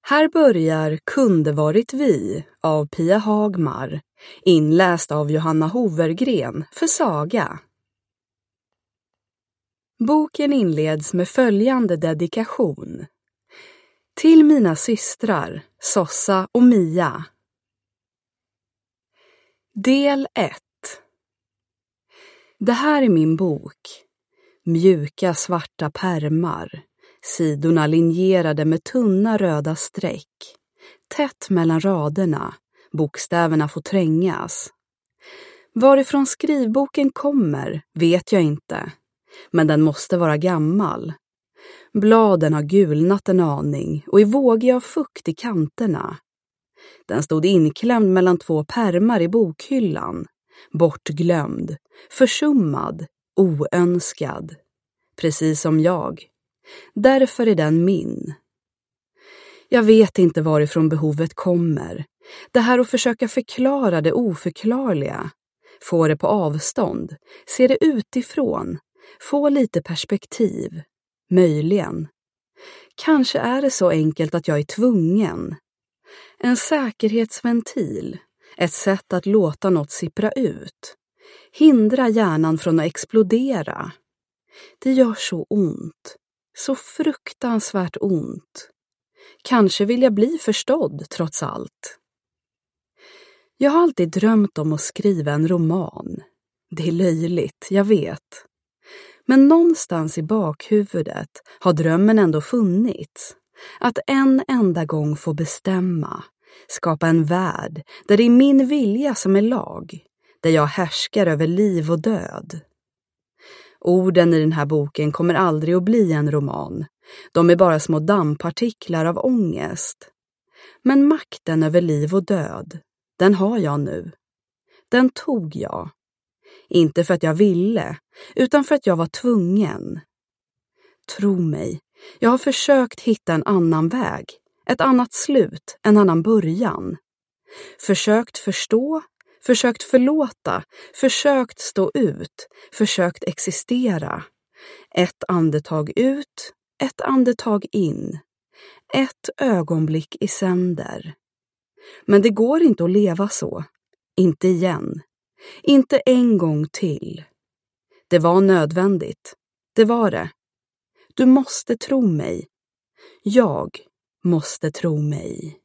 Här börjar Kunde varit vi av Pia Hagmar, inläst av Johanna Hovergren för Saga. Boken inleds med följande dedikation. Till mina systrar, Sossa och Mia. Del 1. Det här är min bok. Mjuka svarta pärmar. Sidorna linjerade med tunna röda streck. Tätt mellan raderna. Bokstäverna får trängas. Varifrån skrivboken kommer vet jag inte. Men den måste vara gammal. Bladen har gulnat en aning och är vågiga av fukt i kanterna. Den stod inklämd mellan två pärmar i bokhyllan. Bortglömd, försummad, oönskad. Precis som jag. Därför är den min. Jag vet inte varifrån behovet kommer. Det här att försöka förklara det oförklarliga. Få det på avstånd. Se det utifrån. Få lite perspektiv. Möjligen. Kanske är det så enkelt att jag är tvungen. En säkerhetsventil. Ett sätt att låta något sippra ut. Hindra hjärnan från att explodera. Det gör så ont. Så fruktansvärt ont. Kanske vill jag bli förstådd trots allt. Jag har alltid drömt om att skriva en roman. Det är löjligt, jag vet. Men någonstans i bakhuvudet har drömmen ändå funnits. Att en enda gång få bestämma. Skapa en värld där det är min vilja som är lag. Där jag härskar över liv och död. Orden i den här boken kommer aldrig att bli en roman. De är bara små dammpartiklar av ångest. Men makten över liv och död, den har jag nu. Den tog jag. Inte för att jag ville, utan för att jag var tvungen. Tro mig, jag har försökt hitta en annan väg. Ett annat slut, en annan början. Försökt förstå, försökt förlåta, försökt stå ut, försökt existera. Ett andetag ut, ett andetag in. Ett ögonblick i sänder. Men det går inte att leva så. Inte igen. Inte en gång till. Det var nödvändigt. Det var det. Du måste tro mig. Jag måste tro mig.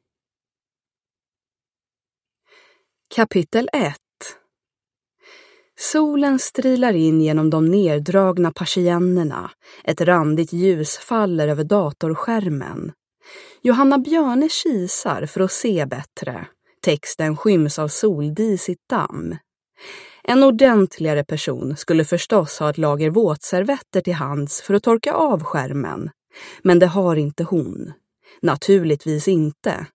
Kapitel 1. Solen strilar in genom de neddragna persiennerna. Ett randigt ljus faller över datorskärmen. Johanna Björne kisar för att se bättre. Texten skyms av soldisigt damm. En ordentligare person skulle förstås ha ett lager våtservetter till hands för att torka av skärmen. Men det har inte hon. Naturligtvis inte.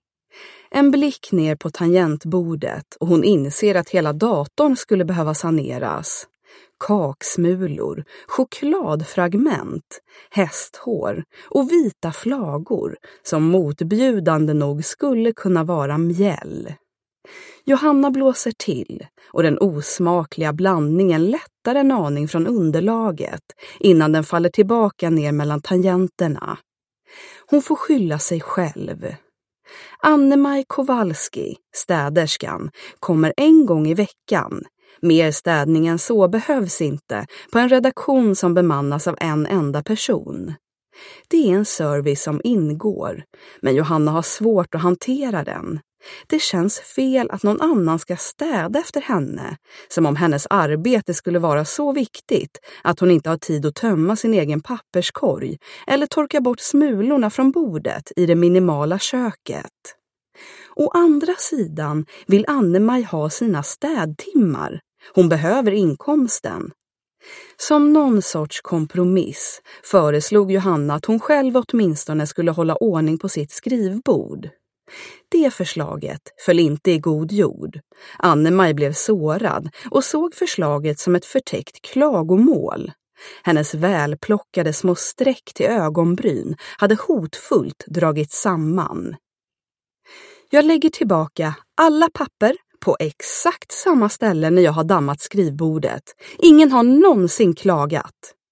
En blick ner på tangentbordet och hon inser att hela datorn skulle behöva saneras. Kaksmulor, chokladfragment, hästhår och vita flagor som motbjudande nog skulle kunna vara mjäll. Johanna blåser till och den osmakliga blandningen lättar en aning från underlaget innan den faller tillbaka ner mellan tangenterna. Hon får skylla sig själv. Anne-Maj Kowalski, städerskan, kommer en gång i veckan. Mer städning än så behövs inte på en redaktion som bemannas av en enda person. Det är en service som ingår, men Johanna har svårt att hantera den. Det känns fel att någon annan ska städa efter henne, som om hennes arbete skulle vara så viktigt att hon inte har tid att tömma sin egen papperskorg eller torka bort smulorna från bordet i det minimala köket. Å andra sidan vill Anne-Maj ha sina städtimmar. Hon behöver inkomsten. Som någon sorts kompromiss föreslog Johanna att hon själv åtminstone skulle hålla ordning på sitt skrivbord. Det förslaget föll inte i god jord. Anne-Maj blev sårad och såg förslaget som ett förtäckt klagomål. Hennes välplockade små streck till ögonbryn hade hotfullt dragit samman. Jag lägger tillbaka alla papper på exakt samma ställe när jag har dammat skrivbordet. Ingen har någonsin klagat.